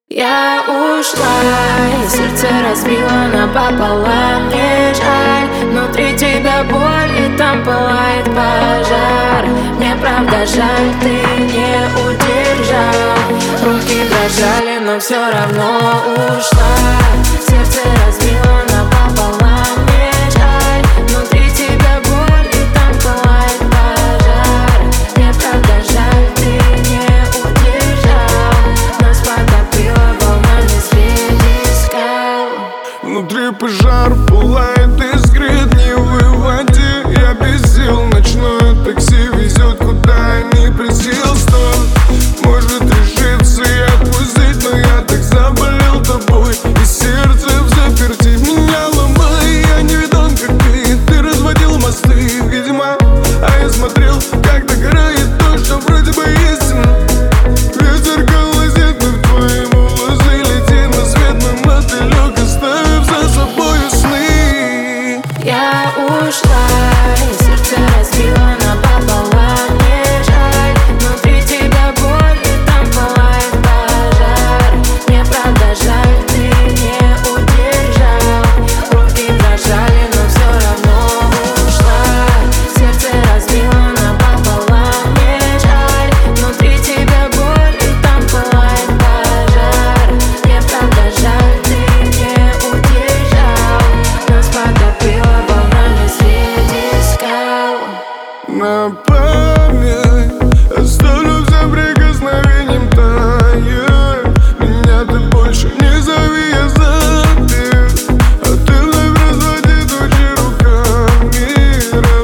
Я ушла, и сердце разбила напополам, не жаль. Внутри тебя боль, и там пылает пожар. Мне правда жаль, ты не удержал. Руки дрожали, но все равно ушла. Сердце разбила напополам, не жаль. Внутри тебя боль, и там пылает пожар. Мне правда жаль, ты не удержал. Нас потопило волнами среди скал. Внутри пожар пылает, искры не в воде. Я без сил, ночное такси везет, куда не присел. Может решиться и отпустить, но я так заболел тобой. И сердце в заперти меня ломай. Я не видон, как ты разводил мосты, видимо. А я смотрел, как догорает то, что вроде бы истина. Ветер колосит, но в твои волосы летит на свет мой мотылек, оставив за собою сны. Я ушла, и сердце разбила напополам, не жаль. Внутри тебя боль, и там пылает пожар. Мне правда жаль, ты не удержал. Руки дрожали, но все равно ушла. Сердце разбила напополам, не жаль. Внутри тебя боль, и там пылает пожар. Мне правда жаль, ты не удержал. Нас потопило волнами среди скал. На память оставлю всем прикосновением тая. Меня ты больше не зови, я забил. А ты вновь разводи тучи руками,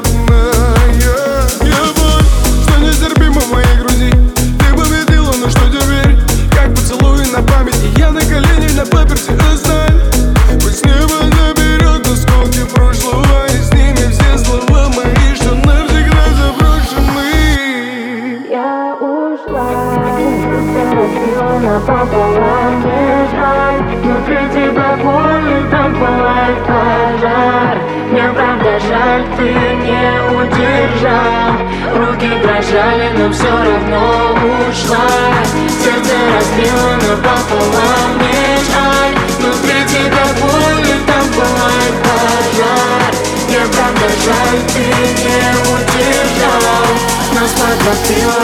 родная. Я боль, что нестерпимо в моей груди. Ты победила, но что теперь? Как поцелуй на память, и я на коленях на паперти оставь. Пусть небо заберет осколки прошлого, и с ними все слова мои, что навсегда заброшены. Я ушла, сердце разбила напополам, не жаль. Внутри тебя боль, и там пылает пожар. Мне правда жаль, ты не удержал. Руки дрожали, но все равно ушла. Сердце разбила напополам, не жаль. Внутри тебя боль, и там пылает пожар. Мне правда жаль, ты не удержал. Нас потопило